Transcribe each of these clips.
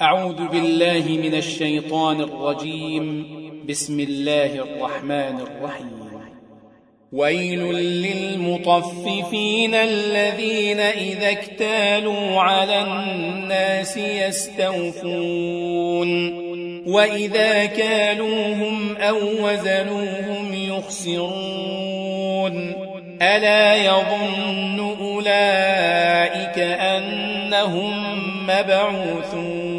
أعوذ بالله من الشيطان الرجيم. بسم الله الرحمن الرحيم. ويل للمطففين الذين إذا اكتالوا على الناس يستوفون وإذا كالوهم أو وزنوهم يخسرون ألا يظن أولئك أنهم مبعوثون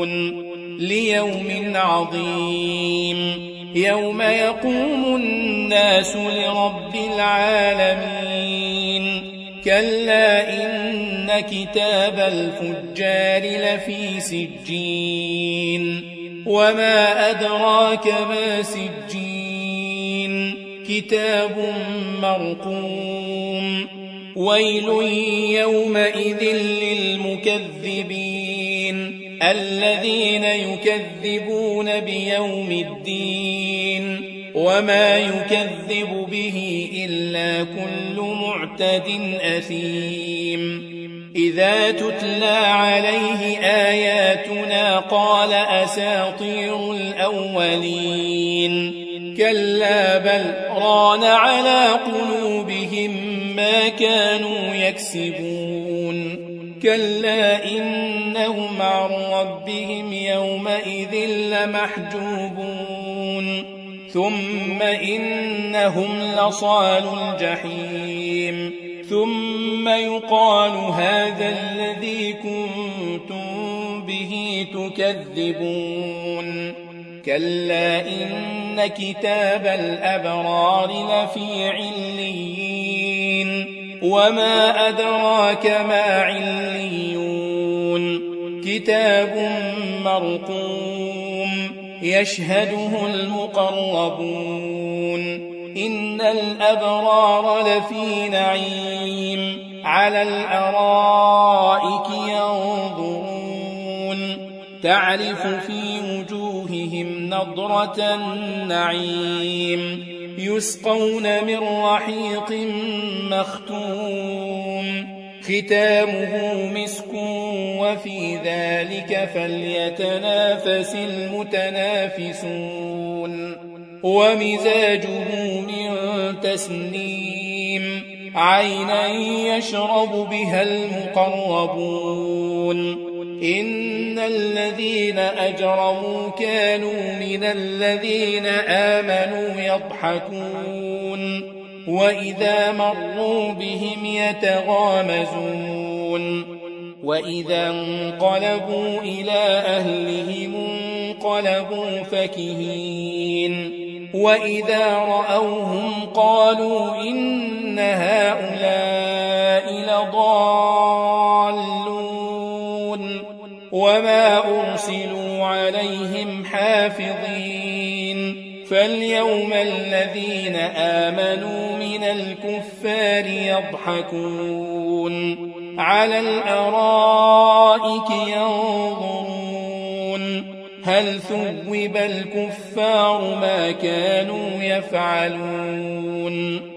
ليوم عظيم يوم يقوم الناس لرب العالمين كلا إن كتاب الفجار لفي سجين وما أدراك ما سجين كتاب مرقوم ويل يومئذ للمكذبين الذين يكذبون بيوم الدين وما يكذب به إلا كل معتد أثيم إذا تتلى عليه آياتنا قال أساطير الأولين كلا بل ران على قلوبهم ما كانوا يكسبون كلا إنهم عن ربهم يومئذ لمحجوبون ثم إنهم لصال الجحيم ثم يقال هذا الذي كنتم به تكذبون كلا إن كتاب الأبرار لفي عليين وما أدراك ما عليون كتاب مرقوم يشهده المقربون إن الأبرار لفي نعيم على الأرائك ينظرون تعرف في وجوههم نضرة النعيم يسقون من رحيق مختوم ختامه مسك وفي ذلك فليتنافس المتنافسون ومزاجه من تسنيم عينا يشرب بها المقربون إن الذين أجرموا كانوا من الذين آمنوا يضحكون وإذا مروا بهم يتغامزون وإذا انقلبوا إلى أهلهم انقلبوا فكهين وإذا رأوهم قالوا إن هؤلاء لضالون وما أرسلوا عليهم حافظين فاليوم الذين آمنوا من الكفار يضحكون على الأرائك ينظرون هل ثوب الكفار ما كانوا يفعلون